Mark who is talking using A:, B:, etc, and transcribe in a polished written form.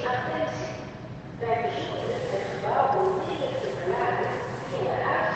A: Bij bezoek in het gebouw om 4 te verlaten, gingen we uit